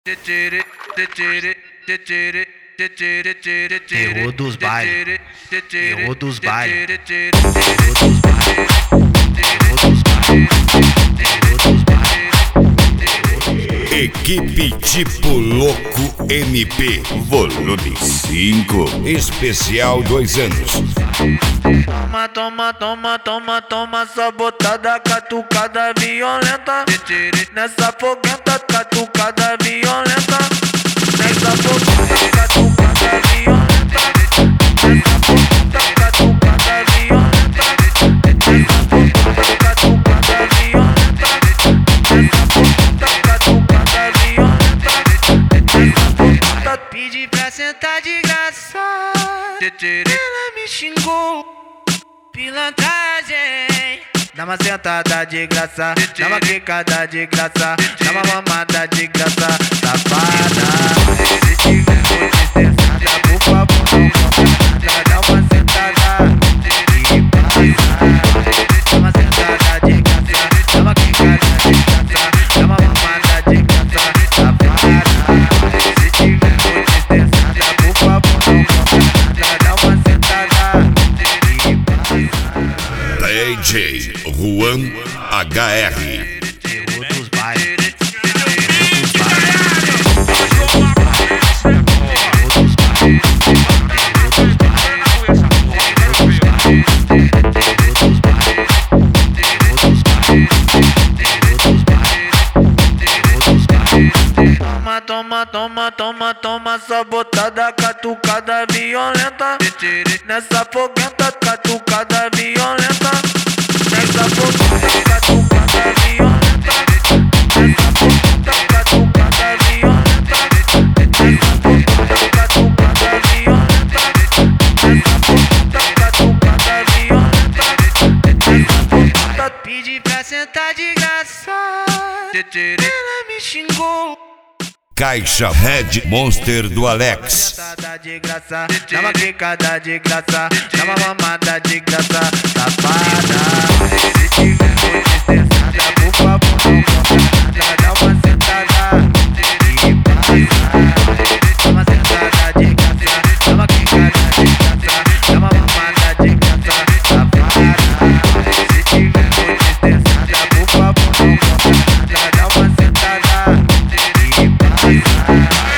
Terror dos bailes, terror dos bailes, Equipe Tipo Louco MP, volume 5, especial 2 anos. Toma, toma, toma, toma, toma, sabotada, catucada violenta. Nessa foguenta, catucada violenta. Nessa foguenta, catucada violenta. Nessa foguenta, catucada violenta. Nessa foguenta, catucada violenta. Nessa foguenta, catucada violenta. Nessa foguenta, pedi pra sentar de graça. Ela me xingou, pilantragem. Dá uma sentada de graça, dá uma quicada de graça, dá uma mamada de graça, safada. Se tiver muito estressada, por favor não conta nada. Dá uma sentada e passa. Dá uma sentada de graça, dá uma quicada de graça, dá uma mamada de graça, safada. Se tiver muito estressada, por favor não conta nada. Dá uma sentada e passa. DJ Juan HR. terror dos bailes. Toma, toma, toma, toma, toma, sabotada, catucada violenta. Nessa foguenta, catucada violenta. Nessa foguenta, catucada violenta. Nessa foguenta, catucada violenta. Nessa foguenta, catucada violenta. Nessa foguenta, catucada violenta. Nessa foguenta, pedi pra sentar de graça. Ela me xingou. Caixa Red Monster do Alex. De graça, dá uma quicada de graça, dá uma mamada de graça, safada. Se tiver muito estressada, por favor não conta nada. Dá uma sentada e passa. Dá uma sentada de graça, dá uma quicada de graça, dá uma mamada de graça, safada. Se tiver muito estressada, por favor não conta nada. Dá uma sentada e passa.